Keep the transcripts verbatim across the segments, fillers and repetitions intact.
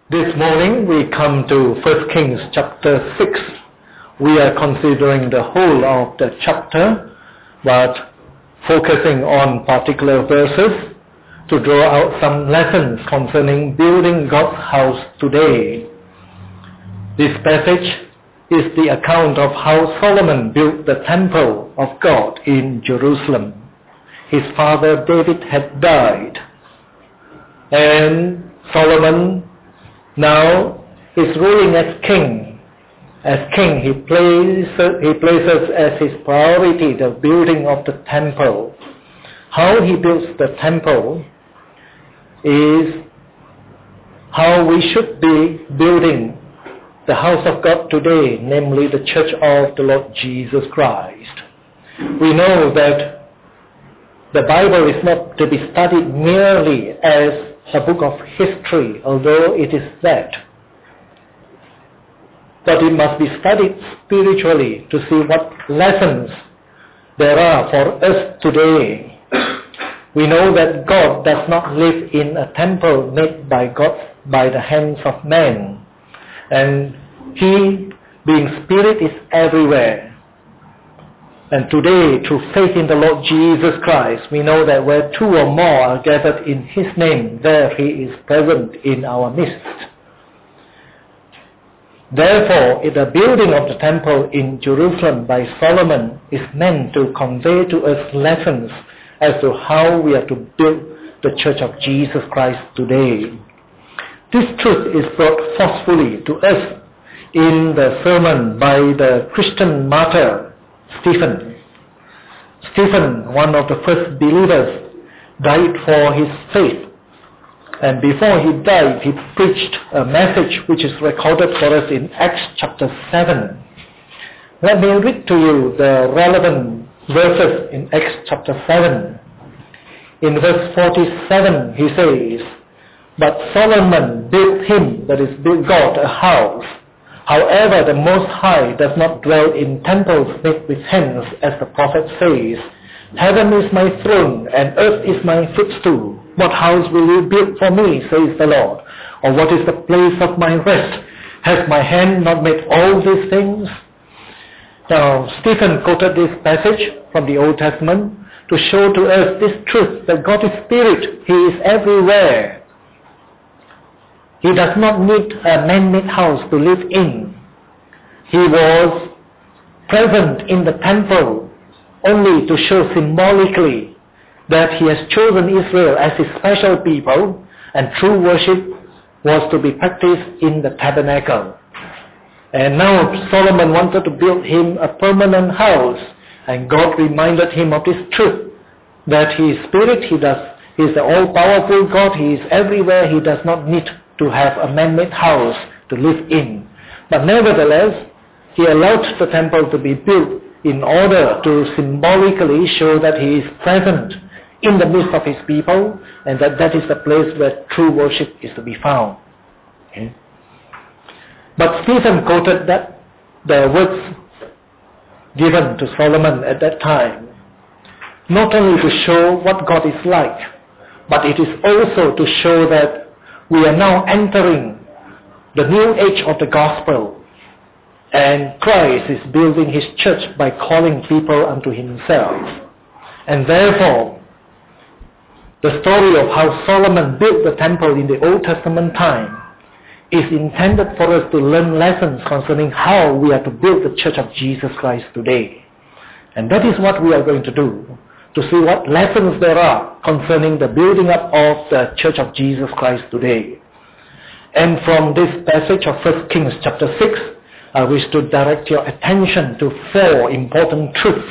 This morning we come to First Kings chapter six. We are considering the whole of the chapter, but focusing on particular verses to draw out some lessons concerning building God's house today. This passage is the account of how Solomon built the temple of God in Jerusalem. His father David had died, and Solomon now is ruling as king. As king, he places, he places as his priority the building of the temple. How he builds the temple is how we should be building the house of God today, namely the church of the Lord Jesus Christ. We know that the Bible is not to be studied merely as a book of history, although it is that. But it must be studied spiritually to see what lessons there are for us today. We know that God does not live in a temple made by God by the hands of men. And He, being Spirit, is everywhere. And today, through faith in the Lord Jesus Christ, we know that where two or more are gathered in His name, there He is present in our midst. Therefore, the building of the temple in Jerusalem by Solomon is meant to convey to us lessons as to how we are to build the church of Jesus Christ today. This truth is brought forcefully to us in the sermon by the Christian martyr Stephen. Stephen, one of the first believers, died for his faith. And before he died, he preached a message which is recorded for us in Acts chapter seven. Let me read to you the relevant verses in Acts chapter seven. In verse forty-seven, he says, "But Solomon built him," that is, built God, "a house. However, the Most High does not dwell in temples made with hands, as the prophet says, 'Heaven is my throne, and earth is my footstool. What house will you build for me, says the Lord? Or what is the place of my rest? Has my hand not made all these things?'" Now, Stephen quoted this passage from the Old Testament to show to us this truth, that God is Spirit. He is everywhere. He does not need a man-made house to live in. He was present in the temple only to show symbolically that He has chosen Israel as His special people, and true worship was to be practiced in the tabernacle. And now Solomon wanted to build him a permanent house, and God reminded him of this truth, that He is Spirit, He does, He is the all-powerful God, He is everywhere, He does not need to have a man-made house to live in. But nevertheless, He allowed the temple to be built in order to symbolically show that He is present in the midst of His people, and that that is the place where true worship is to be found. Okay? But Stephen quoted that the words given to Solomon at that time, not only to show what God is like, but it is also to show that we are now entering the new age of the gospel, and Christ is building His church by calling people unto Himself. And therefore, the story of how Solomon built the temple in the Old Testament time is intended for us to learn lessons concerning how we are to build the church of Jesus Christ today. And that is what we are going to do, to see what lessons there are concerning the building up of the church of Jesus Christ today. And from this passage of First Kings chapter six, I wish to direct your attention to four important truths.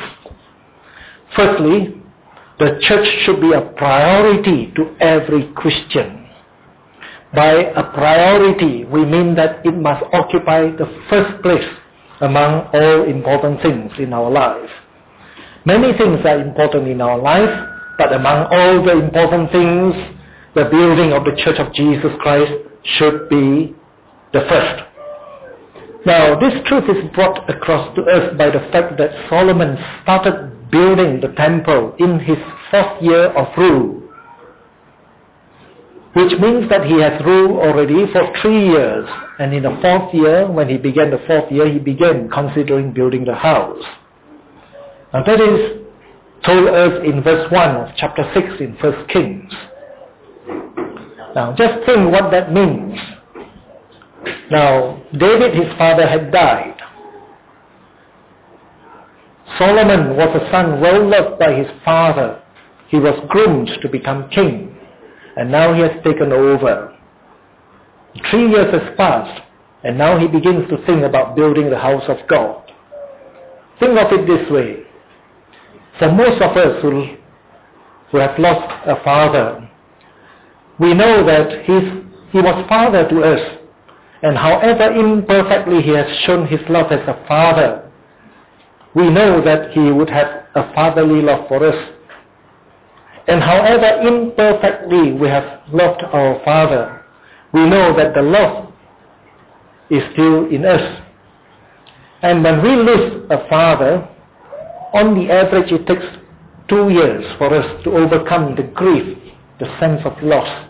Firstly, the church should be a priority to every Christian. By a priority, we mean that it must occupy the first place among all important things in our life. Many things are important in our life, but among all the important things, the building of the church of Jesus Christ should be the first. Now, this truth is brought across to us by the fact that Solomon started building the temple in his fourth year of rule. which means that he has ruled already for three years. And in the fourth year, when he began the fourth year, he began considering building the house. Now that is told us in verse one of chapter six in First Kings. Now just think what that means. Now David, his father, had died. Solomon was a son well loved by his father. He was groomed to become king. And now he has taken over. Three years has passed, and now he begins to think about building the house of God. Think of it this way. For most of us who, who have lost a father, we know that he's, he was father to us. And however imperfectly he has shown his love as a father, we know that he would have a fatherly love for us. And however imperfectly we have loved our Father, we know that the love is still in us. And when we lose a father, on the average it takes two years for us to overcome the grief, the sense of loss.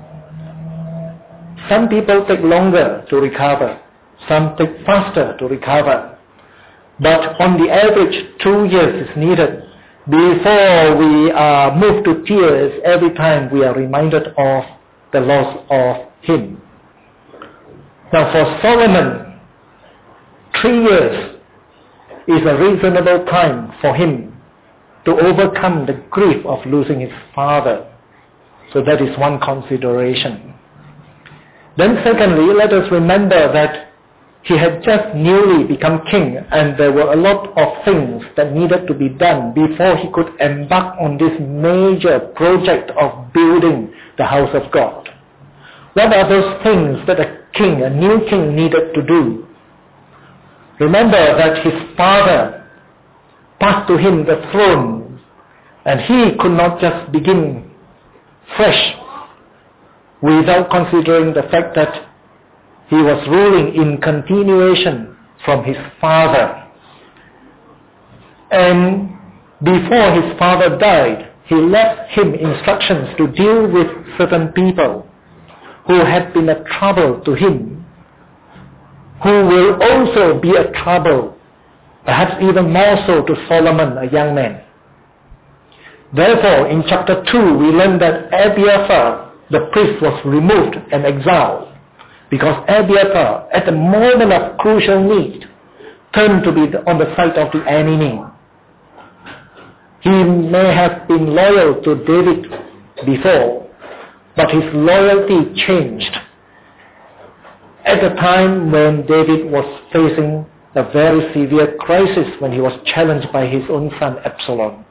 Some people take longer to recover. Some take faster to recover. But on the average, two years is needed before we are moved to tears every time we are reminded of the loss of him. Now for Solomon, three years is a reasonable time for him to overcome the grief of losing his father. So that is one consideration. Then secondly, let us remember that he had just newly become king, and there were a lot of things that needed to be done before he could embark on this major project of building the house of God. What are those things that a king, a new king, needed to do? Remember that his father passed to him the throne, and he could not just begin fresh without considering the fact that he was ruling in continuation from his father. And before his father died, he left him instructions to deal with certain people who had been a trouble to him, who will also be a trouble, perhaps even more so to Solomon, a young man. Therefore, in chapter two, we learn that Abiathar, the priest, was removed and exiled, because Abiathar, at the moment of crucial need, turned to be on the side of the enemy. He may have been loyal to David before, but his loyalty changed at the time when David was facing a very severe crisis when he was challenged by his own son Absalom.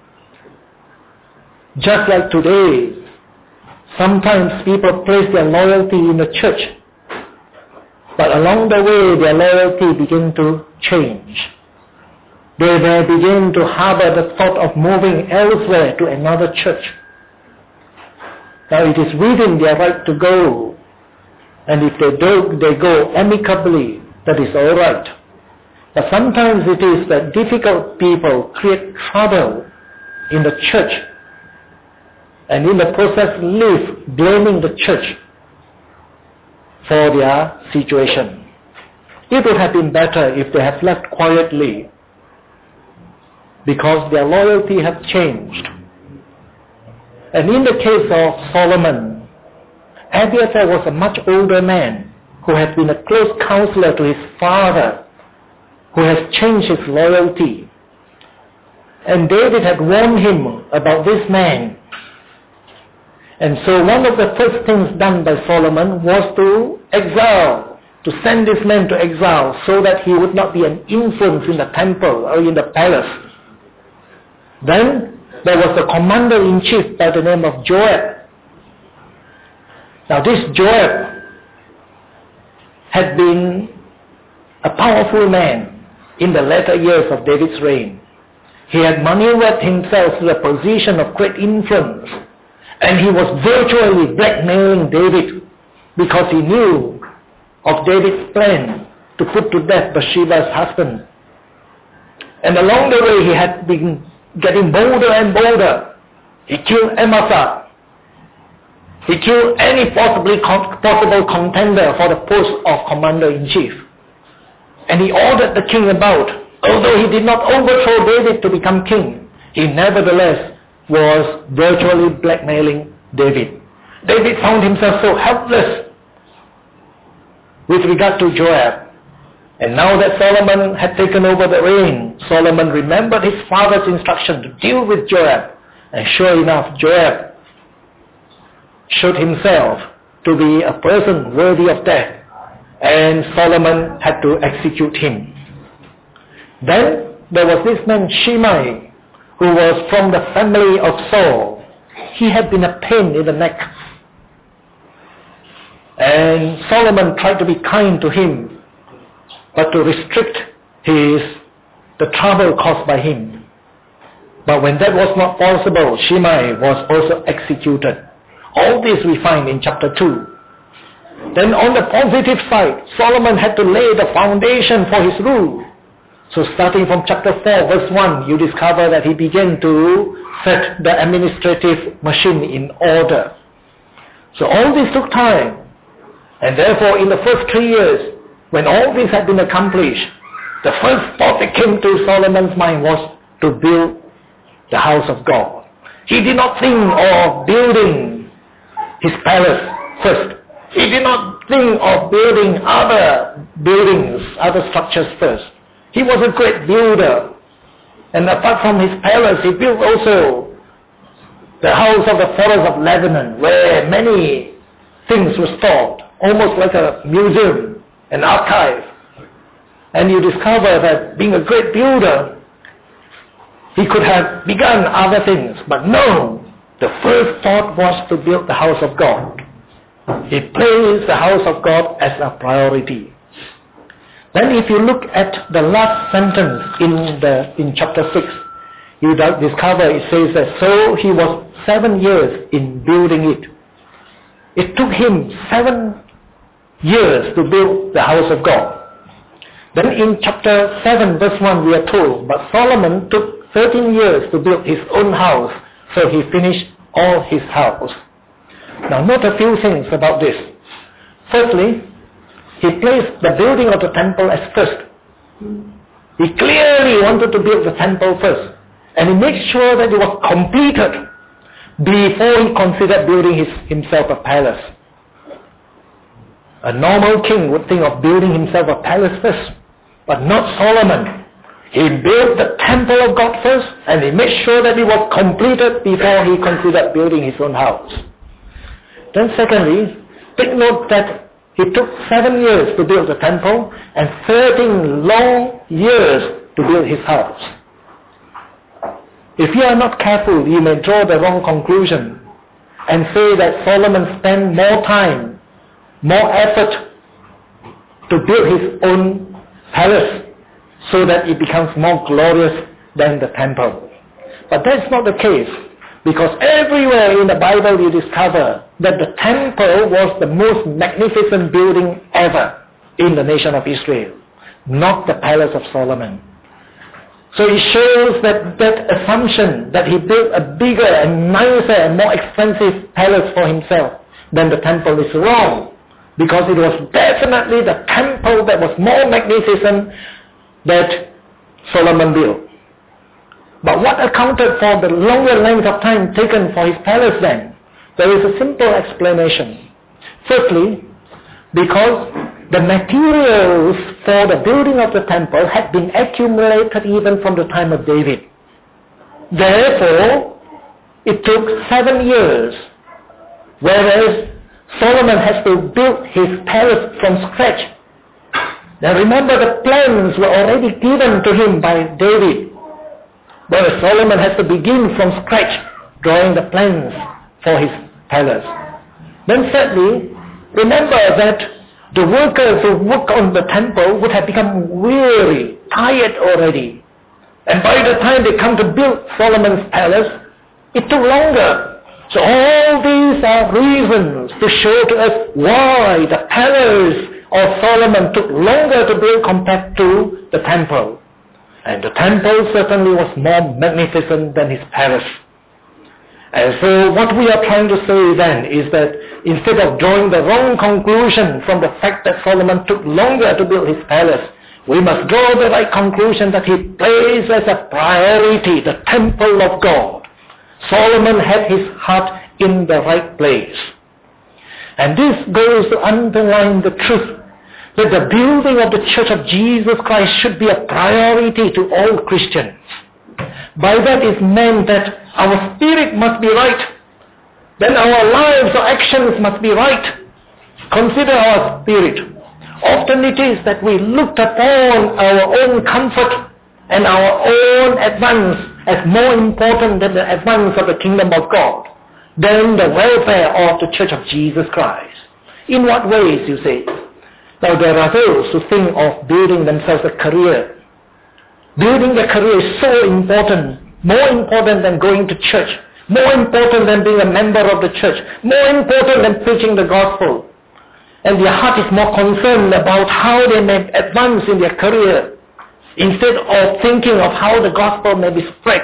Just like today, sometimes people place their loyalty in the church, but along the way their loyalty begins to change. They may begin to harbor the thought of moving elsewhere to another church. Now it is within their right to go, and if they do, they go amicably, that is all right. But sometimes it is that difficult people create trouble in the church, and in the process live blaming the church for their situation. It would have been better if they had left quietly, because their loyalty had changed. And in the case of Solomon, Abiathar was a much older man who had been a close counselor to his father, who has changed his loyalty. And David had warned him about this man. And so one of the first things done by Solomon was to exile, to send this man to exile so that he would not be an influence in the temple or in the palace. Then there was the commander-in-chief by the name of Joab. Now this Joab had been a powerful man in the latter years of David's reign. He had maneuvered himself to a position of great influence, and he was virtually blackmailing David because he knew of David's plan to put to death Bathsheba's husband. And along the way he had been getting bolder and bolder. He killed Amasa. He killed any possibly con- possible contender for the post of commander-in-chief. And he ordered the king about. Although he did not overthrow David to become king, he nevertheless was virtually blackmailing David. David found himself so helpless with regard to Joab. And now that Solomon had taken over the reign, Solomon remembered his father's instruction to deal with Joab. And sure enough, Joab showed himself to be a person worthy of death. And Solomon had to execute him. Then there was this man Shimei, who was from the family of Saul. He had been a pain in the neck. And Solomon tried to be kind to him, but to restrict his the trouble caused by him. But when that was not possible, Shimei was also executed. All this we find in chapter two. Then on the positive side, Solomon had to lay the foundation for his rule. So starting from chapter four, verse one, you discover that he began to set the administrative machine in order. So all this took time. And therefore, in the first three years, when all this had been accomplished, the first thought that came to Solomon's mind was to build the house of God. He did not think of building his palace first. He did not think of building other buildings, other structures first. He was a great builder. And apart from his palace, he built also the house of the forest of Lebanon, where many things were stored, almost like a museum, an archive. And you discover that being a great builder, he could have begun other things. But no, the first thought was to build the house of God. He placed the house of God as a priority. Then if you look at the last sentence in the in chapter six, you discover it says that so he was seven years in building it. It took him seven years to build the house of God. Then in chapter seven verse one we are told, but Solomon took thirteen years to build his own house, so he finished all his house. Now note a few things about this. Firstly, he placed the building of the temple as first. He clearly wanted to build the temple first. And he made sure that it was completed before he considered building his, himself a palace. A normal king would think of building himself a palace first, but not Solomon. He built the temple of God first, and he made sure that it was completed before he considered building his own house. Then secondly, take note that he took seven years to build the temple and thirteen long years to build his house. If you are not careful, you may draw the wrong conclusion and say that Solomon spent more time, more effort to build his own palace so that it becomes more glorious than the temple. But that's not the case, because everywhere in the Bible you discover that the temple was the most magnificent building ever in the nation of Israel, not the palace of Solomon. So it shows that that assumption that he built a bigger and nicer and more expensive palace for himself than the temple is wrong, because it was definitely the temple that was more magnificent that Solomon built. But what accounted for the longer length of time taken for his palace then? There is a simple explanation. Firstly, because the materials for the building of the temple had been accumulated even from the time of David. Therefore, it took seven years, whereas Solomon has to build his palace from scratch. Now remember, the plans were already given to him by David, whereas Solomon has to begin from scratch, drawing the plans for his palace. Then thirdly, remember that the workers who work on the temple would have become weary, tired already. And by the time they come to build Solomon's palace, it took longer. So all these are reasons to show to us why the palace of Solomon took longer to build compared to the temple. And the temple certainly was more magnificent than his palace. And so what we are trying to say then is that instead of drawing the wrong conclusion from the fact that Solomon took longer to build his palace, we must draw the right conclusion that he placed as a priority the temple of God. Solomon had his heart in the right place. And this goes to underline the truth that the building of the Church of Jesus Christ should be a priority to all Christians. By that is meant that our spirit must be right. Then our lives or actions must be right. Consider our spirit. Often it is that we looked upon our own comfort and our own advance as more important than the advance of the kingdom of God, than the welfare of the Church of Jesus Christ. In what ways, you say? Now there are those who think of building themselves a career. Building a career is so important, more important than going to church, more important than being a member of the church, more important than preaching the gospel. And their heart is more concerned about how they may advance in their career instead of thinking of how the gospel may be spread.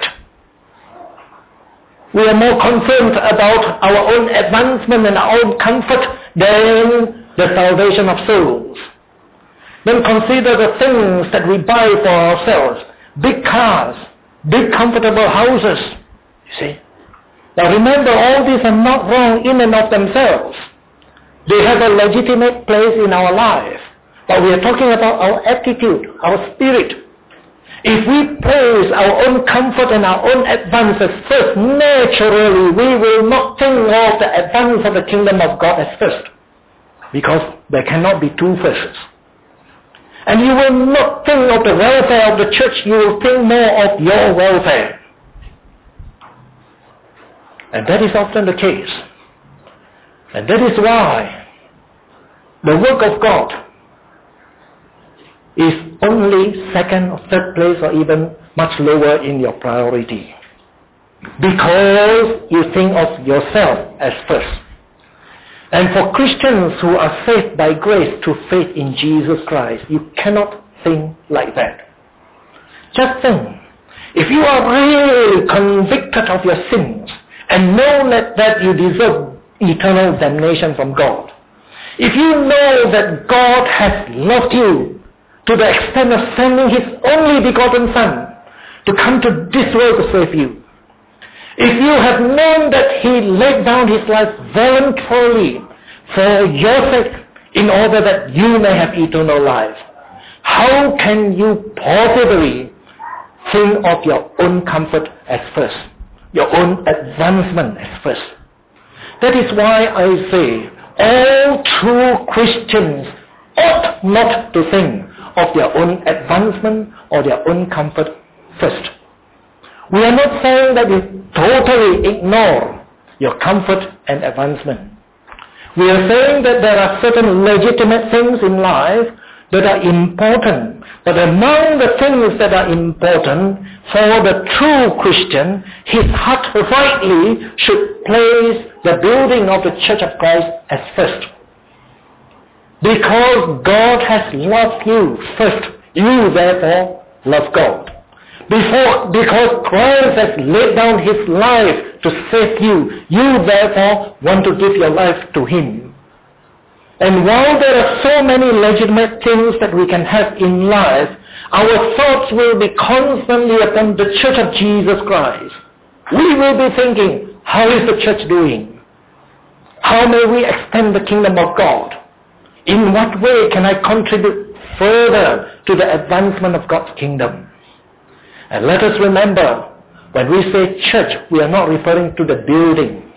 We are more concerned about our own advancement and our own comfort than the salvation of souls. Then consider the things that we buy for ourselves. Big cars, big comfortable houses. You see? Now remember, all these are not wrong in and of themselves. They have a legitimate place in our life. But we are talking about our attitude, our spirit. If we place our own comfort and our own advances first, naturally we will not think of the advance of the kingdom of God as first. Because there cannot be two firsts. And you will not think of the welfare of the church, you will think more of your welfare. And that is often the case. And that is why the work of God is only second or third place or even much lower in your priority. Because you think of yourself as first. And for Christians who are saved by grace through faith in Jesus Christ, you cannot think like that. Just think, if you are really convicted of your sins and know that, that you deserve eternal damnation from God, if you know that God has loved you to the extent of sending His only begotten Son to come to this world to save you, if you have known that He laid down His life voluntarily for your sake in order that you may have eternal life, how can you possibly think of your own comfort as first, your own advancement as first? That is why I say all true Christians ought not to think of their own advancement or their own comfort first. We are not saying that you totally ignore your comfort and advancement. We are saying that there are certain legitimate things in life that are important. But among the things that are important for the true Christian, his heart rightly should place the building of the Church of Christ as first. Because God has loved you first, you therefore love God. Before, because Christ has laid down His life to save you, you therefore want to give your life to Him. And while there are so many legitimate things that we can have in life, our thoughts will be constantly upon the Church of Jesus Christ. We will be thinking, how is the church doing? How may we extend the kingdom of God? In what way can I contribute further to the advancement of God's kingdom? And let us remember, when we say church, we are not referring to the building.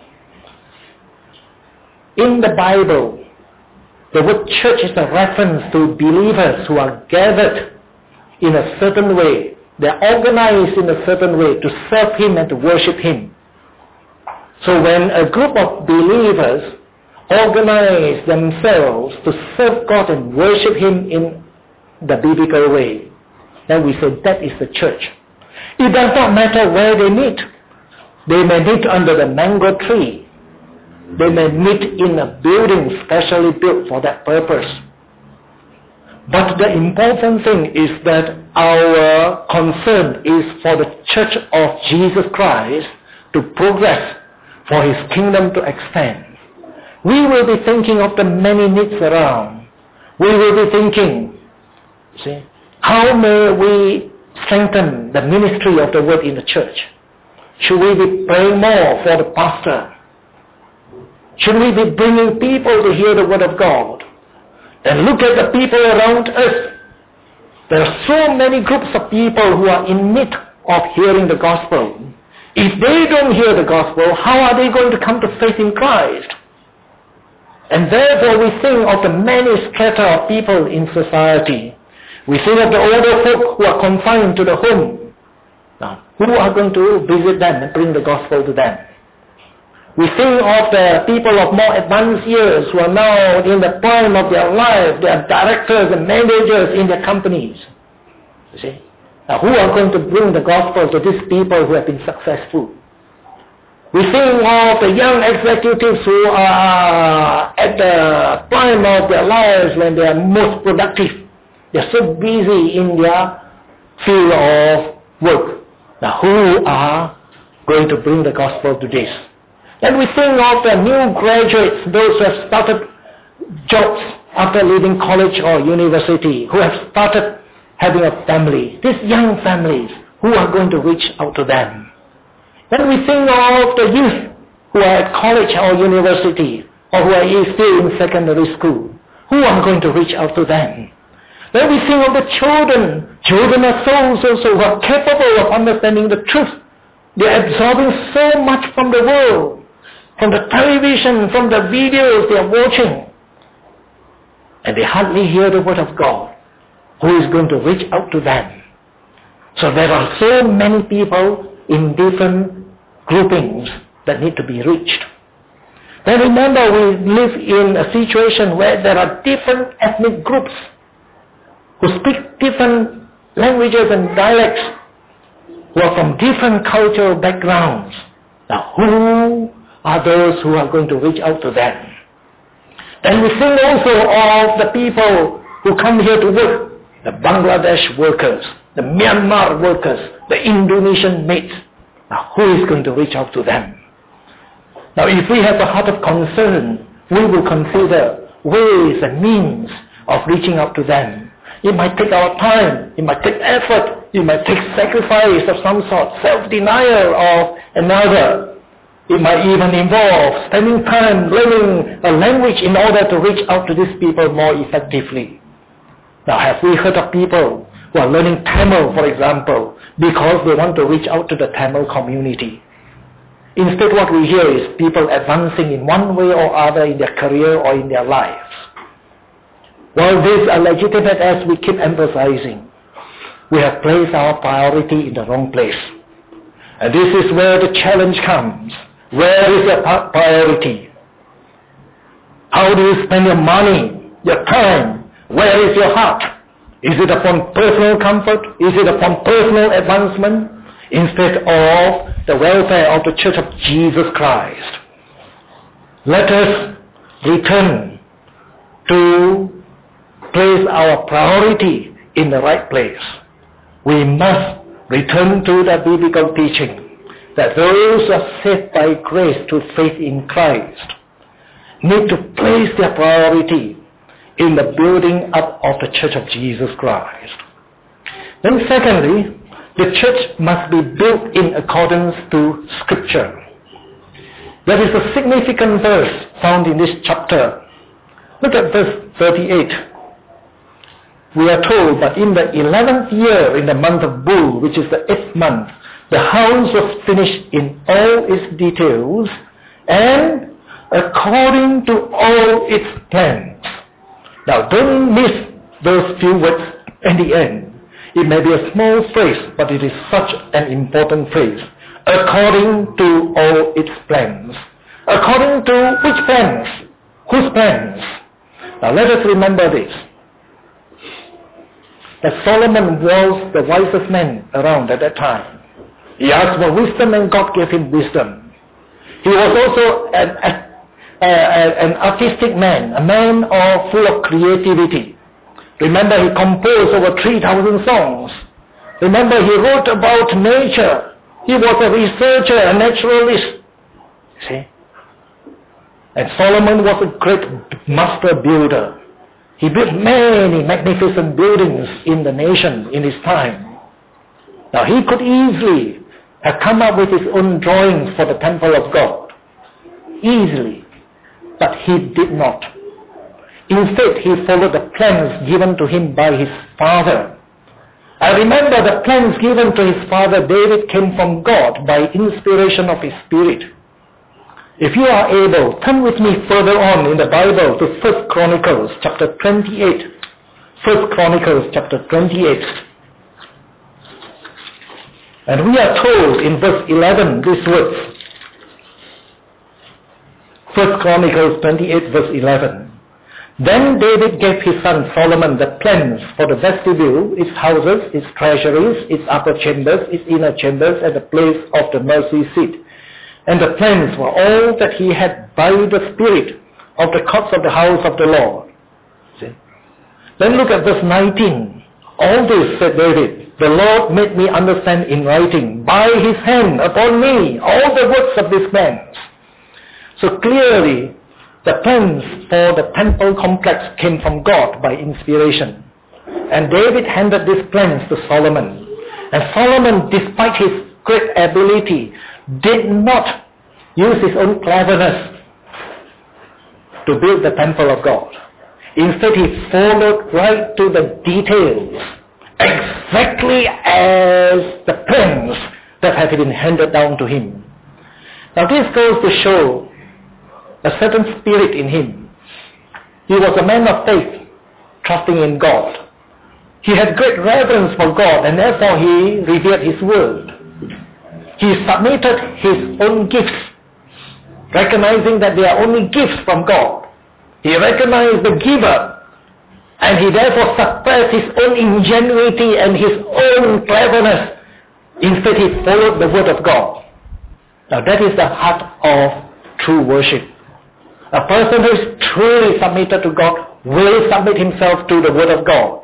In the Bible, the word church is a reference to believers who are gathered in a certain way. They are organized in a certain way to serve Him and to worship Him. So when a group of believers organize themselves to serve God and worship Him in the biblical way, then we say that is the church. It does not matter where they meet. They may meet under the mango tree. They may meet in a building specially built for that purpose. But the important thing is that our concern is for the Church of Jesus Christ to progress for His kingdom to expand. We will be thinking of the many needs around. We will be thinking, see, how may we strengthen the ministry of the word in the church? Should we be praying more for the pastor? Should we be bringing people to hear the word of God? Then look at the people around us. There are so many groups of people who are in need of hearing the gospel. If they don't hear the gospel, how are they going to come to faith in Christ? And therefore we think of the many strata of people in society. We think of the older folk who are confined to the home. Now, who are going to visit them and bring the gospel to them? We think of the people of more advanced years who are now in the prime of their life. They are directors and managers in their companies. You see? Now, who are going to bring the gospel to these people who have been successful? We think of the young executives who are at the prime of their lives when they are most productive. They are so busy in their field of work. Now, who are going to bring the gospel to this? And we think of the new graduates, those who have started jobs after leaving college or university, who have started having a family. These young families, who are going to reach out to them? Then we think of the youth who are at college or university, or who are still in secondary school. Who are going to reach out to them? Then we think of the children. Children are souls also who are capable of understanding the truth. They are absorbing so much from the world, from the television, from the videos they are watching. And they hardly hear the word of God. Who is going to reach out to them? So there are so many people in different groupings that need to be reached. Then remember, we live in a situation where there are different ethnic groups who speak different languages and dialects, who are from different cultural backgrounds. Now, who are those who are going to reach out to them? And we think also of the people who come here to work, the Bangladesh workers, the Myanmar workers, the Indonesian mates. Now, who is going to reach out to them? Now, if we have a heart of concern, we will consider ways and means of reaching out to them. It might take our time, it might take effort, it might take sacrifice of some sort, self-denial of another. It might even involve spending time learning a language in order to reach out to these people more effectively. Now, have we heard of people who are learning Tamil, for example, because they want to reach out to the Tamil community? Instead, what we hear is people advancing in one way or other in their career or in their lives. While these are legitimate, as we keep emphasizing, we have placed our priority in the wrong place. And this is where the challenge comes. Where is your priority? How do you spend your money, your time? Where is your heart? Is it upon personal comfort? Is it upon personal advancement? Instead of the welfare of the Church of Jesus Christ. Let us return to place our priority in the right place. We must return to the biblical teaching that those who are saved by grace to faith in Christ need to place their priority in the building up of the Church of Jesus Christ. Then secondly, the church must be built in accordance to Scripture. There is a significant verse found in this chapter. Look at verse thirty-eight. We are told that in the eleventh year, in the month of Bull, which is the eighth month, the house was finished in all its details and according to all its plans. Now, don't miss those few words in the end. It may be a small phrase, but it is such an important phrase. According to all its plans. According to which plans? Whose plans? Now let us remember this. That Solomon was the wisest man around at that time. He asked for wisdom and God gave him wisdom. He was also an, a, a, an artistic man, a man of, full of creativity. Remember, he composed over three thousand songs. Remember, he wrote about nature. He was a researcher, a naturalist. See? And Solomon was a great master builder. He built many magnificent buildings in the nation in his time. Now he could easily have come up with his own drawings for the temple of God. Easily. But he did not. Instead, he followed the plans given to him by his father. I remember the plans given to his father David came from God by inspiration of his spirit. If you are able, turn with me further on in the Bible to First Chronicles chapter twenty-eight. First Chronicles chapter twenty-eight. And we are told in verse eleven these words. First Chronicles twenty-eight verse eleven. Then David gave his son Solomon the plans for the vestibule, its houses, its treasuries, its upper chambers, its inner chambers, and the place of the mercy seat. And the plans were all that he had by the Spirit of the courts of the house of the Lord. See? Then look at verse nineteen. All this, said David, the Lord made me understand in writing, by his hand upon me, all the works of this man. So clearly, the plans for the temple complex came from God by inspiration. And David handed these plans to Solomon. And Solomon, despite his great ability, did not use his own cleverness to build the temple of God. Instead, he followed right to the details, exactly as the plans that had been handed down to him. Now this goes to show a certain spirit in him. He was a man of faith, trusting in God. He had great reverence for God, and therefore he revered his word. He submitted his own gifts, recognizing that they are only gifts from God. He recognized the giver, and he therefore suppressed his own ingenuity and his own cleverness. Instead, he followed the word of God. Now that is the heart of true worship. A person who is truly submitted to God will submit himself to the word of God.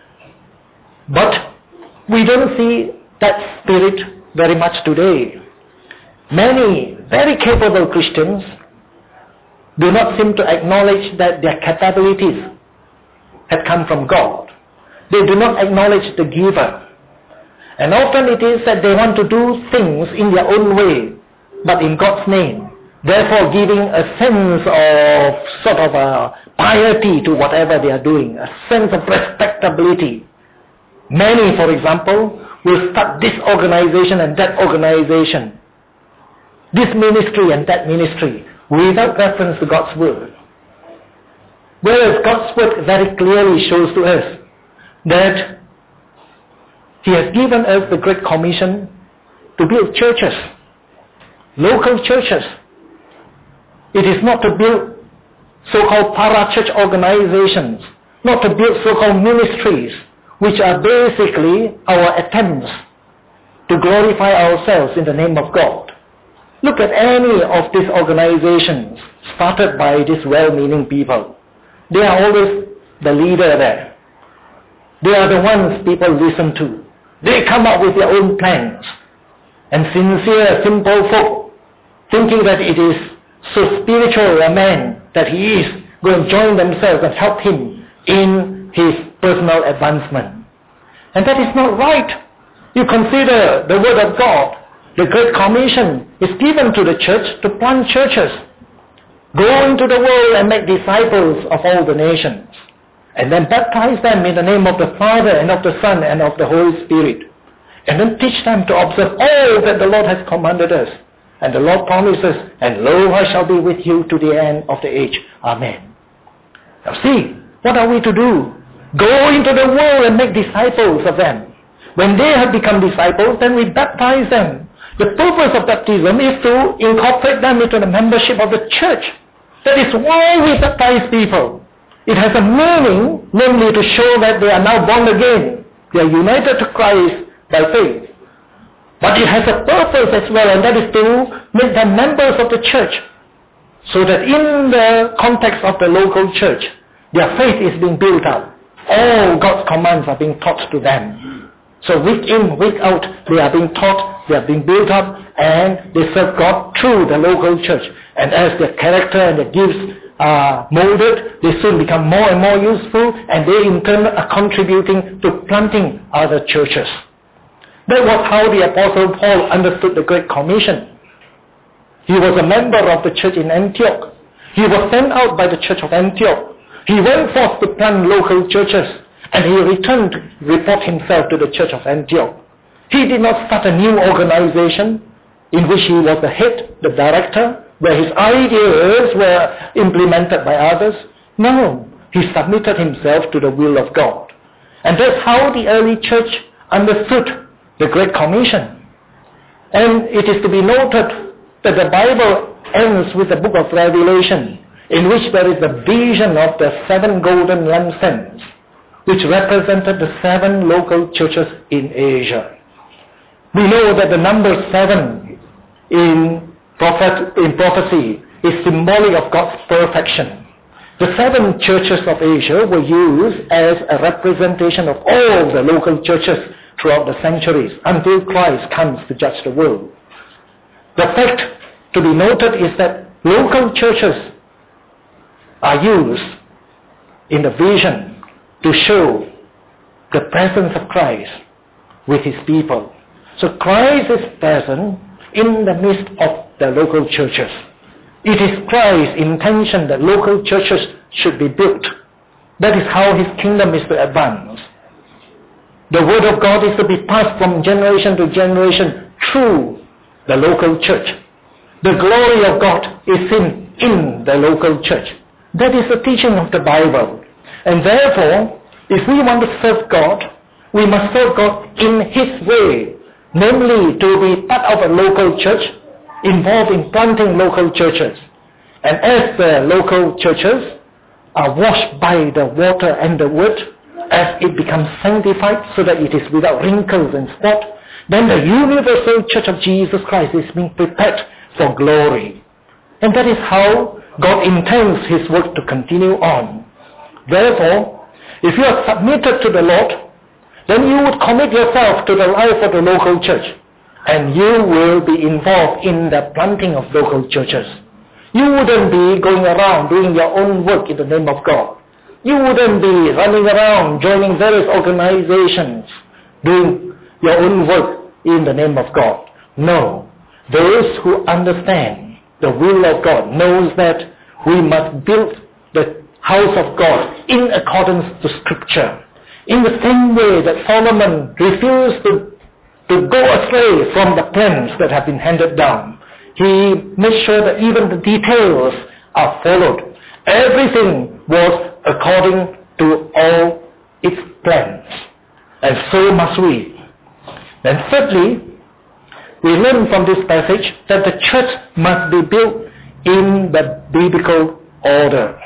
But we don't see that spirit very much today. Many very capable Christians do not seem to acknowledge that their capabilities have come from God. They do not acknowledge the giver. And often it is that they want to do things in their own way, but in God's name, therefore giving a sense of sort of a piety to whatever they are doing, a sense of respectability. Many, for example, will start this organization and that organization, this ministry and that ministry, without reference to God's word. Whereas God's word very clearly shows to us that he has given us the Great Commission to build churches, local churches. It is not to build so-called para-church organizations, not to build so-called ministries, which are basically our attempts to glorify ourselves in the name of God. Look at any of these organizations started by these well-meaning people. They are always the leader there. They are the ones people listen to. They come up with their own plans. And sincere, simple folk, thinking that it is so spiritual a man that he is, go and join themselves and help him in his personal advancement. And that is not right. You consider the word of God. The Great Commission is given to the church to plant churches. Go into the world and make disciples of all the nations. And then baptize them in the name of the Father and of the Son and of the Holy Spirit. And then teach them to observe all that the Lord has commanded us. And the Lord promises, and lo, I shall be with you to the end of the age. Amen. Now see, what are we to do? Go into the world and make disciples of them. When they have become disciples, then we baptize them. The purpose of baptism is to incorporate them into the membership of the church. That is why we baptize people. It has a meaning, namely to show that they are now born again. They are united to Christ by faith. But it has a purpose as well, and that is to make them members of the church. So that in the context of the local church, their faith is being built up. All God's commands are being taught to them. So week in, week out, they are being taught, they are being built up, and they serve God through the local church. And as their character and their gifts are molded, they soon become more and more useful, and they in turn are contributing to planting other churches. That was how the Apostle Paul understood the Great Commission. He was a member of the church in Antioch. He was sent out by the church of Antioch. He went forth to plant local churches, and he returned to report himself to the church of Antioch. He did not start a new organization in which he was the head, the director, where his ideas were implemented by others. No, he submitted himself to the will of God. And that's how the early church understood the Great Commission. And it is to be noted that the Bible ends with the book of Revelation, in which there is the vision of the seven golden lampstands, which represented the seven local churches in Asia. We know that the number seven in, prophet, in prophecy is symbolic of God's perfection. The seven churches of Asia were used as a representation of all the local churches throughout the centuries until Christ comes to judge the world. The fact to be noted is that local churches are used in the vision to show the presence of Christ with his people. So Christ is present in the midst of the local churches. It is Christ's intention that local churches should be built. That is how his kingdom is to advance. The word of God is to be passed from generation to generation through the local church. The glory of God is seen in the local church. That is the teaching of the Bible. And therefore, if we want to serve God, we must serve God in his way, namely to be part of a local church, involved in planting local churches. And as the local churches are washed by the water and the word, as it becomes sanctified so that it is without wrinkles and spot, then the universal church of Jesus Christ is being prepared for glory. And that is how God intends his work to continue on. Therefore, if you are submitted to the Lord, then you would commit yourself to the life of the local church, and you will be involved in the planting of local churches. You wouldn't be going around doing your own work in the name of God. You wouldn't be running around joining various organizations doing your own work in the name of God. No. Those who understand the will of God knows that we must build the house of God in accordance to Scripture. In the same way that Solomon refused to, to go astray from the plans that have been handed down. He made sure that even the details are followed. Everything was according to all its plans. And so must we. And thirdly, we learn from this passage that the church must be built in the biblical order.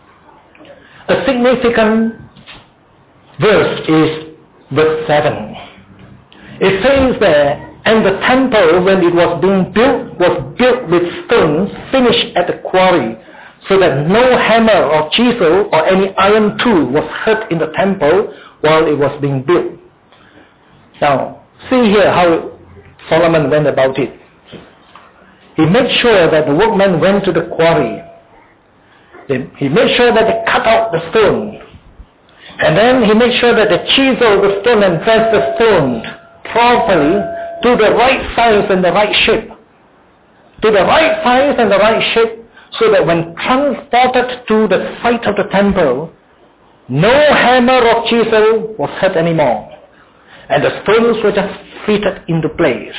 A significant verse is verse seven. It says there, and the temple, when it was being built, was built with stones finished at the quarry, so that no hammer or chisel or any iron tool was hurt in the temple while it was being built. Now, see here how Solomon went about it. He made sure that the workmen went to the quarry. He made sure that they cut out the stone. And then he made sure that they chiseled the stone and pressed the stone properly to the right size and the right shape. To the right size and the right shape, so that when transported to the site of the temple, no hammer or chisel was hurt anymore. And the stones were just fitted into place.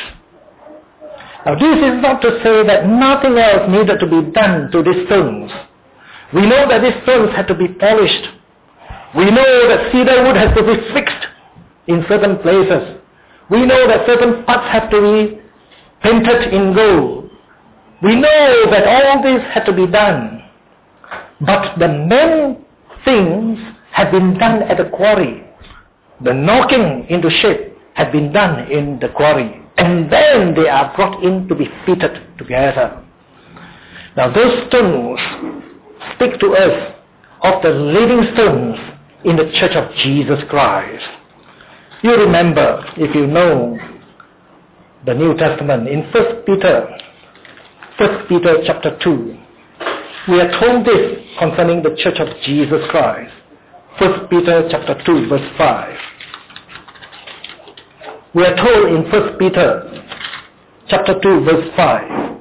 Now this is not to say that nothing else needed to be done to these stones. We know that these stones had to be polished. We know that cedar wood has to be fixed in certain places. We know that certain parts have to be painted in gold. We know that all this had to be done. But the main things had been done at the quarry. The knocking into shape had been done in the quarry. And then they are brought in to be fitted together. Now those stones speak to us of the living stones in the church of Jesus Christ. You remember, if you know the New Testament, in First Peter, First Peter chapter two, we are told this concerning the Church of Jesus Christ. First Peter chapter two, verse five. We are told in First Peter chapter two, verse five,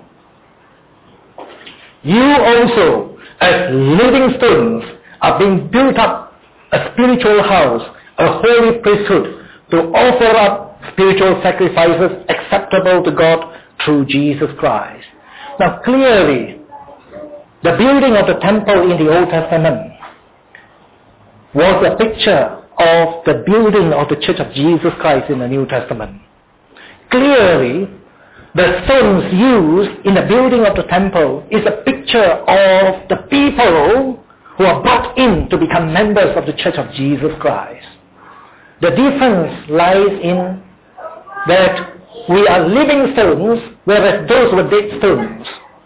you also, as living stones, are being built up a spiritual house, a holy priesthood, to offer up spiritual sacrifices acceptable to God through Jesus Christ. Now clearly, the building of the temple in the Old Testament was a picture of the building of the Church of Jesus Christ in the New Testament. Clearly, the stones used in the building of the temple is a picture of the people who are brought in to become members of the Church of Jesus Christ. The difference lies in that we are living stones, whereas those were dead stones.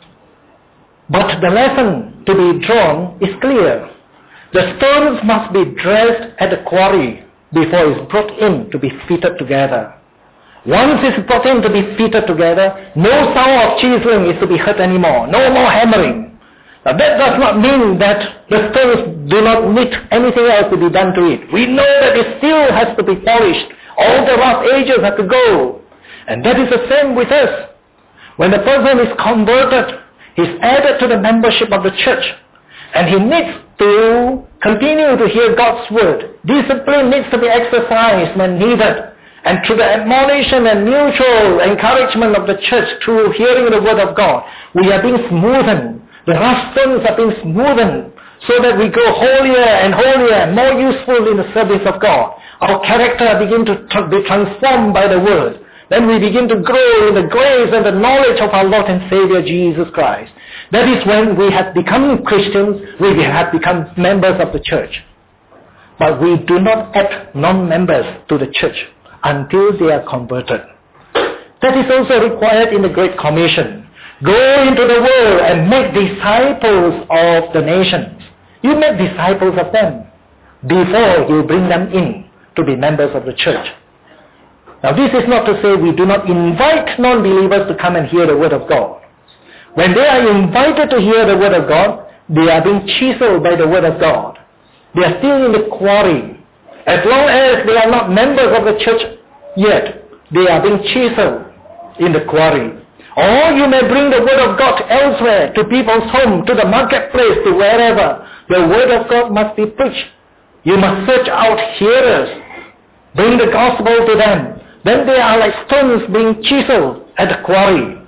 But the lesson to be drawn is clear. The stones must be dressed at the quarry before it's brought in to be fitted together. Once it's brought in to be fitted together, no sound of chiseling is to be heard anymore. No more hammering. Now that does not mean that the stones do not need anything else to be done to it. We know that it still has to be polished. All the rough edges have to go. And that is the same with us. When the person is converted, he's added to the membership of the church. And he needs to continue to hear God's word. Discipline needs to be exercised when needed. And through the admonition and mutual encouragement of the church through hearing the word of God, we are being smoothened. The rough stones are being smoothened so that we grow holier and holier and more useful in the service of God. Our character begins to tr- be transformed by the word. Then we begin to grow in the grace and the knowledge of our Lord and Savior Jesus Christ. That is when we have become Christians, we have become members of the church. But we do not add non-members to the church until they are converted. That is also required in the Great Commission. Go into the world and make disciples of the nations. You make disciples of them before you bring them in to be members of the church. Now this is not to say we do not invite non-believers to come and hear the word of God. When they are invited to hear the word of God, they are being chiseled by the word of God. They are still in the quarry. As long as they are not members of the church yet, they are being chiseled in the quarry. Or you may bring the word of God elsewhere, to people's home, to the marketplace, to wherever. The word of God must be preached. You must search out hearers. Bring the gospel to them. Then they are like stones being chiseled at the quarry.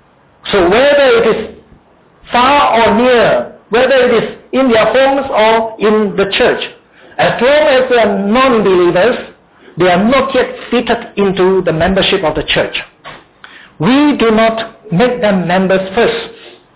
So whether it is far or near, whether it is in their homes or in the church, as long as they are non-believers, they are not yet fitted into the membership of the church. We do not make them members first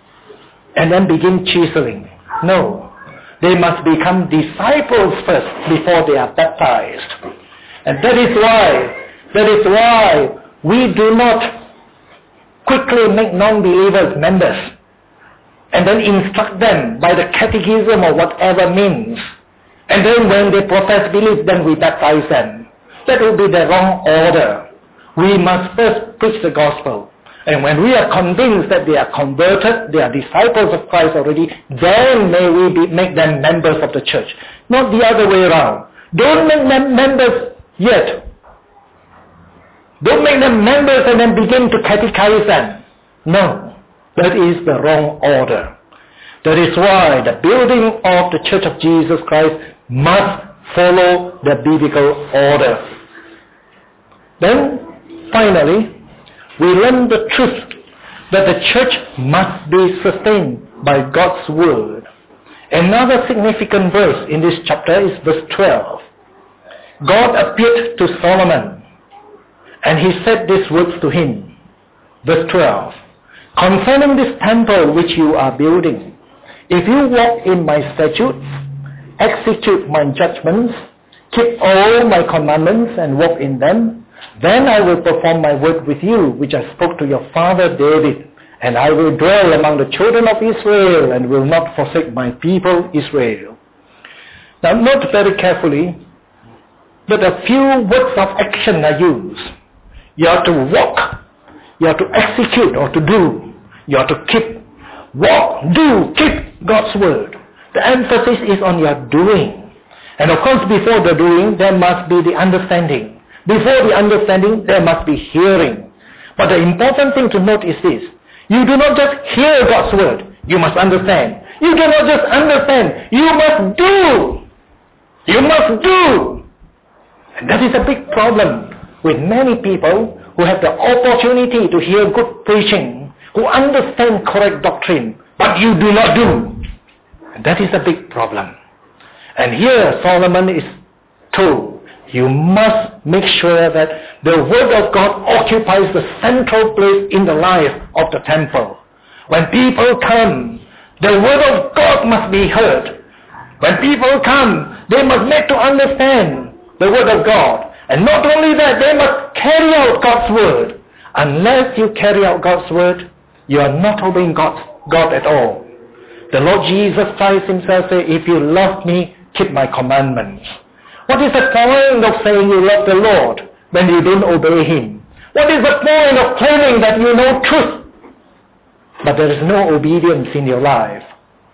and then begin chiseling. No. They must become disciples first before they are baptized. And that is why, that is why we do not quickly make non-believers members and then instruct them by the catechism or whatever means. And then when they profess belief, then we baptize them. That will be the wrong order. We must first preach the gospel. And when we are convinced that they are converted, they are disciples of Christ already, then may we be, make them members of the church. Not the other way around. Don't make them members yet. Don't make them members and then begin to catechize them. No, that is the wrong order. That is why the building of the Church of Jesus Christ must follow the biblical order. Then, finally, we learn the truth that the church must be sustained by God's word. Another significant verse in this chapter is verse twelve. God appeared to Solomon, and he said these words to him. Verse twelve. Concerning this temple which you are building, if you walk in my statutes, execute my judgments, keep all my commandments and walk in them, then I will perform my word with you, which I spoke to your father David, and I will dwell among the children of Israel and will not forsake my people Israel. Now note very carefully that a few words of action are used. You have to walk. You have to execute or to do. You have to keep. Walk, do, keep God's word. The emphasis is on your doing. And of course, before the doing, there must be the understanding. Before the understanding, there must be hearing. But the important thing to note is this. You do not just hear God's word. You must understand. You do not just understand. You must do. You must do. And that is a big problem with many people who have the opportunity to hear good preaching, who understand correct doctrine, but you do not do. And that is a big problem. And here Solomon is told, you must make sure that the word of God occupies the central place in the life of the temple. When people come, the word of God must be heard. When people come, they must make to understand the word of God. And not only that, they must carry out God's word. Unless you carry out God's word, you are not obeying God, God at all. The Lord Jesus Christ himself said, if you love me, keep my commandments. What is the point of saying you love the Lord when you don't obey him? What is the point of claiming that you know truth, but there is no obedience in your life?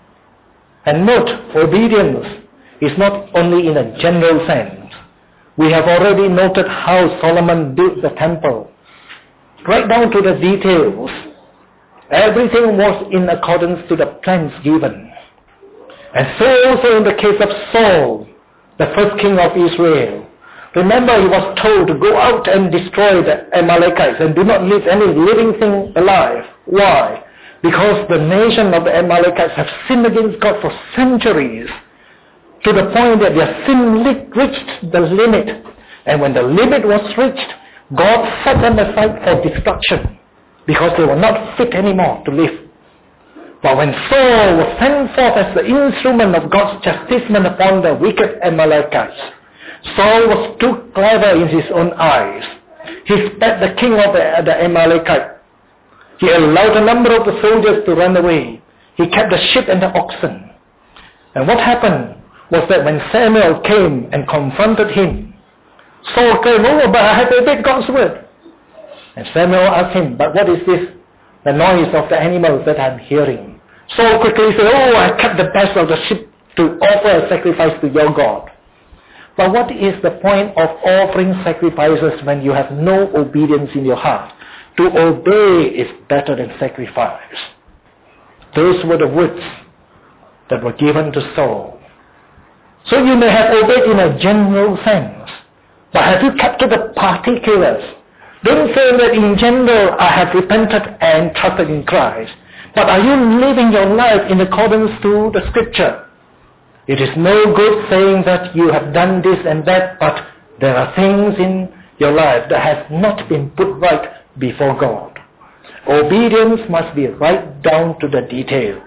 And note, obedience is not only in a general sense. We have already noted how Solomon built the temple. Right down to the details. Everything was in accordance to the plans given. And so also in the case of Saul, the first king of Israel. Remember, he was told to go out and destroy the Amalekites and do not leave any living thing alive. Why? Because the nation of the Amalekites have sinned against God for centuries, to the point that their sin reached the limit. And when the limit was reached, God set them aside for destruction, because they were not fit anymore to live. But when Saul was sent forth as the instrument of God's chastisement upon the wicked Amalekites, Saul was too clever in his own eyes. He spared the king of the, the Amalekite. He allowed a number of the soldiers to run away. He kept the sheep and the oxen. And what happened was that when Samuel came and confronted him, Saul came, oh, but I have obeyed God's word. And Samuel asked him, but what is this? The noise of the animals that I'm hearing. Saul quickly said, oh, I kept the best of the sheep to offer a sacrifice to your God. But what is the point of offering sacrifices when you have no obedience in your heart? To obey is better than sacrifice. Those were the words that were given to Saul. So you may have obeyed in a general sense, but have you kept to the particulars? Don't say that in general I have repented and trusted in Christ, but are you living your life in accordance to the scripture? It is no good saying that you have done this and that, but there are things in your life that have not been put right before God. Obedience must be right down to the details.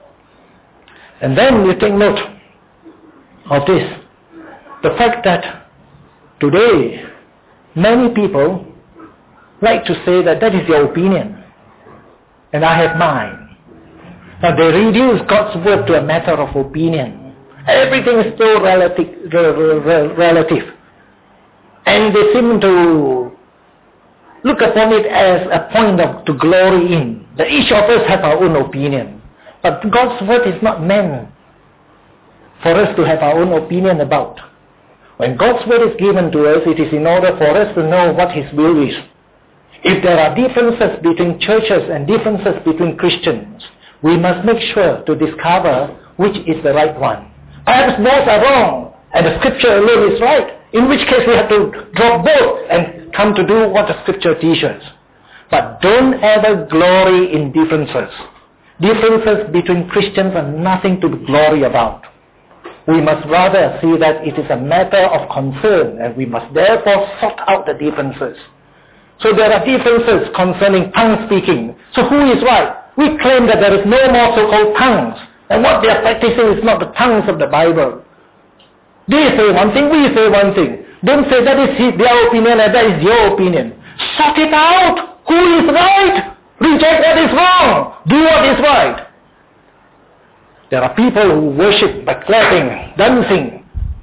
And then you take note of this, the fact that today many people like to say that that is your opinion and I have mine. Now they reduce God's word to a matter of opinion. Everything is so relative, relative. And they seem to look upon it as a point of, to glory in. That each of us have our own opinion. But God's word is not meant for us to have our own opinion about. When God's word is given to us, it is in order for us to know what his will is. If there are differences between churches and differences between Christians, we must make sure to discover which is the right one. Perhaps both are wrong, and the scripture alone is right, in which case we have to drop both and come to do what the scripture teaches. But don't ever glory in differences. Differences between Christians are nothing to glory about. We must rather see that it is a matter of concern, and we must therefore sort out the differences. So there are differences concerning tongue speaking. So who is right? We claim that there is no more so-called tongues. And what they are practicing is not the tongues of the Bible. They say one thing, we say one thing. Don't say that is their opinion and that is your opinion. Sort it out. Who is right? Reject what is wrong. Do what is right. There are people who worship by clapping, dancing. No?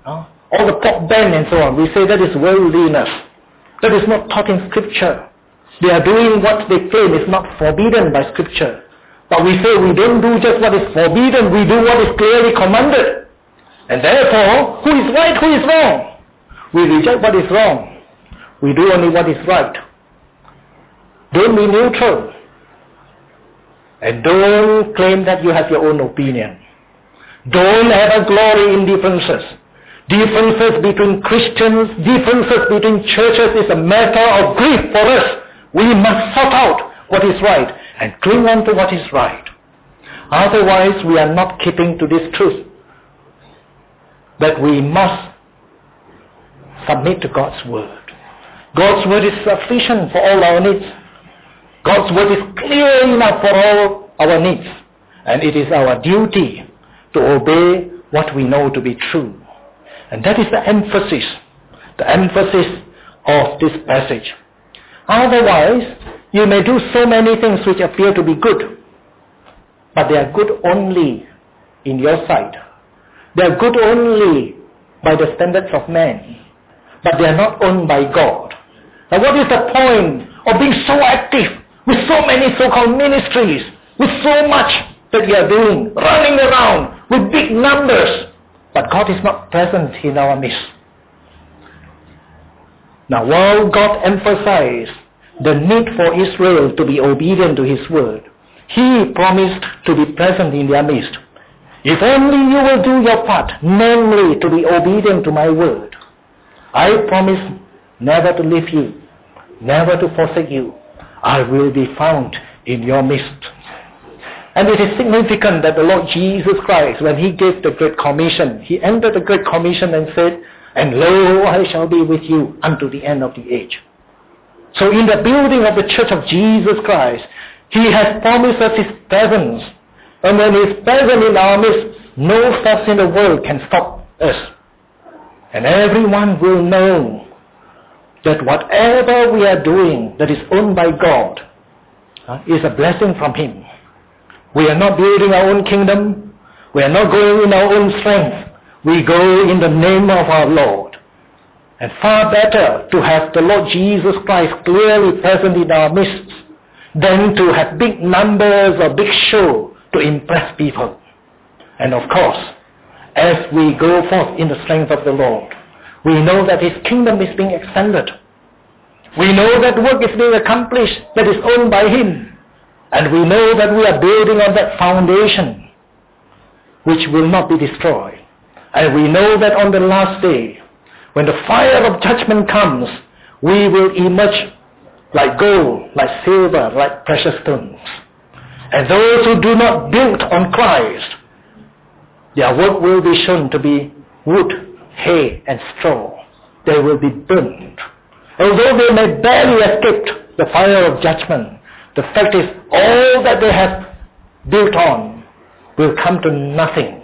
all the pop band and so on. We say that is worldliness. That is not taught in Scripture. They are doing what they claim is not forbidden by Scripture. But we say we don't do just what is forbidden, we do what is clearly commanded. And therefore, who is right, who is wrong? We reject what is wrong. We do only what is right. Don't be neutral. And don't claim that you have your own opinion. Don't have a glory in differences. Differences between Christians, differences between churches is a matter of grief for us. We must sort out what is right and cling on to what is right. Otherwise, we are not keeping to this truth that we must submit to God's word. God's word is sufficient for all our needs. God's word is clear enough for all our needs. And it is our duty to obey what we know to be true. And that is the emphasis, the emphasis of this passage. Otherwise, you may do so many things which appear to be good, but they are good only in your sight. They are good only by the standards of man, but they are not owned by God. Now what is the point of being so active with so many so-called ministries, with so much that you are doing, running around with big numbers, but God is not present in our midst? Now while God emphasized the need for Israel to be obedient to His word, He promised to be present in their midst. If only you will do your part, namely to be obedient to my word, I promise never to leave you, never to forsake you. I will be found in your midst. And it is significant that the Lord Jesus Christ, when He gave the Great Commission, He ended the Great Commission and said, "And lo, I shall be with you unto the end of the age." So in the building of the Church of Jesus Christ, He has promised us His presence. And when He is present in our midst, no force in the world can stop us. And everyone will know that whatever we are doing that is owned by God uh, is a blessing from Him. We are not building our own kingdom. We are not going in our own strength. We go in the name of our Lord. And far better to have the Lord Jesus Christ clearly present in our midst than to have big numbers or big show to impress people. And of course, as we go forth in the strength of the Lord, we know that His kingdom is being extended. We know that work is being accomplished that is owned by Him. And we know that we are building on that foundation which will not be destroyed. And we know that on the last day, when the fire of judgment comes, we will emerge like gold, like silver, like precious stones. And those who do not build on Christ, their work will be shown to be wood, hay, and straw. They will be burned. Although they may barely escape the fire of judgment, the fact is all that they have built on will come to nothing.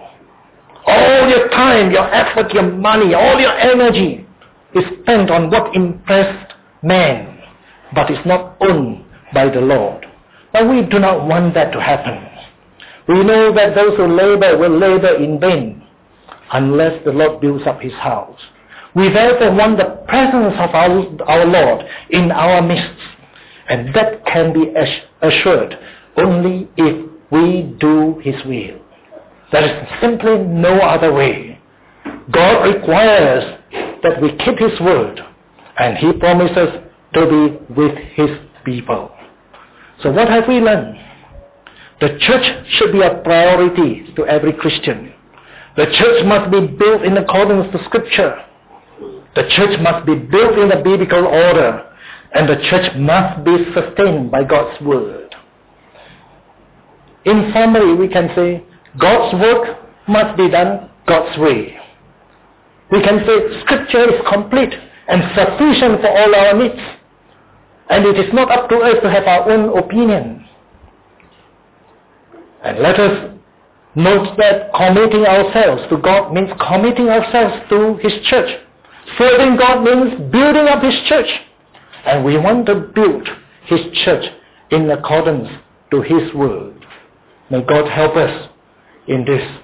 All your time, your effort, your money, all your energy is spent on what impressed man, but is not owned by the Lord. But we do not want that to happen. We know that those who labor will labor in vain unless the Lord builds up His house. We therefore want the presence of our, our Lord in our midst. And that can be assured only if we do His will. There is simply no other way. God requires that we keep His word, and He promises to be with His people. So what have we learned? The church should be a priority to every Christian. The church must be built in accordance to Scripture. The church must be built in the biblical order, and the church must be sustained by God's word. In summary, we can say, God's work must be done God's way. We can say Scripture is complete and sufficient for all our needs. And it is not up to us to have our own opinion. And let us note that committing ourselves to God means committing ourselves to His church. Serving God means building up His church. And we want to build His church in accordance to His word. May God help us in this.